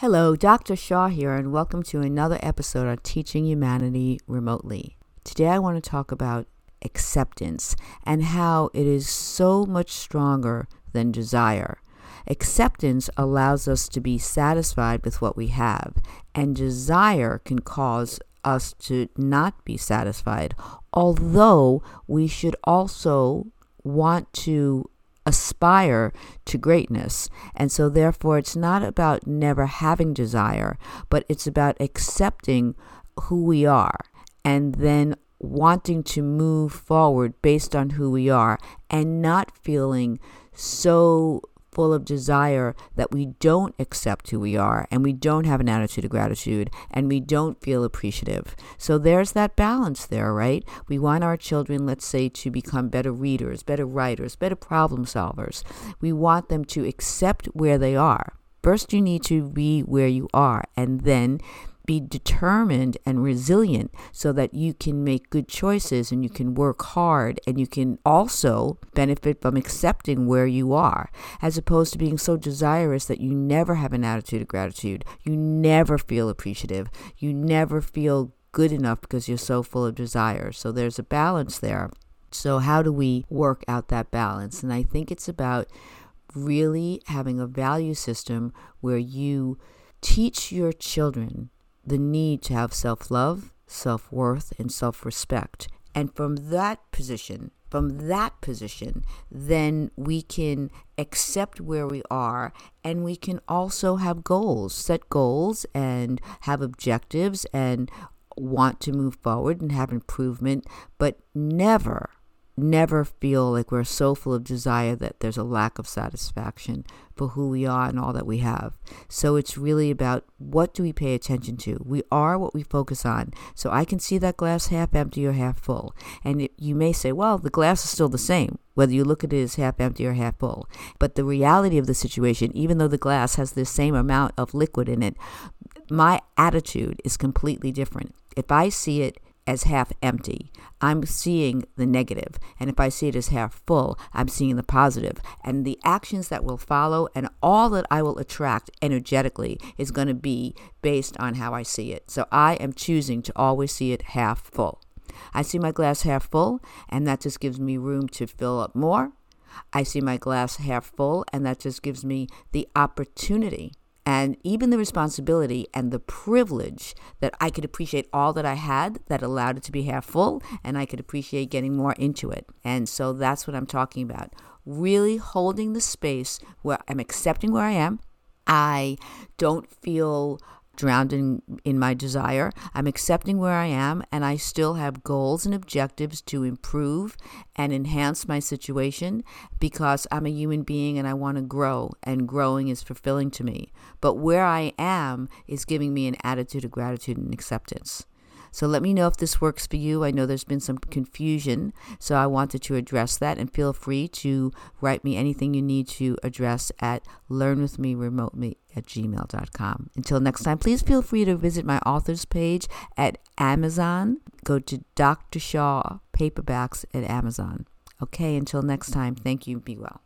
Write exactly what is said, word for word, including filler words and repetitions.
Hello, Doctor Shaw here, and welcome to another episode on Teaching Humanity Remotely. Today I want to talk about acceptance and how it is so much stronger than desire. Acceptance allows us to be satisfied with what we have, and desire can cause us to not be satisfied, although we should also want to aspire to greatness. And so therefore it's not about never having desire, but it's about accepting who we are and then wanting to move forward based on who we are and not feeling so full of desire that we don't accept who we are and we don't have an attitude of gratitude and we don't feel appreciative. So there's that balance there, right? We want our children, let's say, to become better readers, better writers, better problem solvers. We want them to accept where they are. First, you need to be where you are and then be determined and resilient so that you can make good choices and you can work hard and you can also benefit from accepting where you are, as opposed to being so desirous that you never have an attitude of gratitude, you never feel appreciative, you never feel good enough because you're so full of desire. So there's a balance there. So how do we work out that balance? And I think it's about really having a value system where you teach your children the need to have self-love, self-worth, and self-respect. And from that position, from that position, then we can accept where we are and we can also have goals, set goals and have objectives and want to move forward and have improvement, but never never feel like we're so full of desire that there's a lack of satisfaction for who we are and all that we have. So it's really about, what do we pay attention to? We are what we focus on. So I can see that glass half empty or half full. And it, you may say, well, the glass is still the same, whether you look at it as half empty or half full. But the reality of the situation, even though the glass has the same amount of liquid in it, my attitude is completely different. If I see it as half empty, I'm seeing the negative. And if I see it as half full, I'm seeing the positive. And the actions that will follow and all that I will attract energetically is going to be based on how I see it. So I am choosing to always see it half full. I see my glass half full, and that just gives me room to fill up more. I see my glass half full, and that just gives me the opportunity and even the responsibility and the privilege that I could appreciate all that I had that allowed it to be half full, and I could appreciate getting more into it. And so that's what I'm talking about. Really holding the space where I'm accepting where I am. I don't feel drowned in, in my desire. I'm accepting where I am, and I still have goals and objectives to improve and enhance my situation because I'm a human being and I want to grow, and growing is fulfilling to me. But where I am is giving me an attitude of gratitude and acceptance. So let me know if this works for you. I know there's been some confusion, so I wanted to address that, and feel free to write me anything you need to address at learnwithmeremotely at gmail dot com. Until next time, please feel free to visit my authors page at Amazon. Go to Doctor Shaw Paperbacks at Amazon. Okay, until next time, thank you. Be well.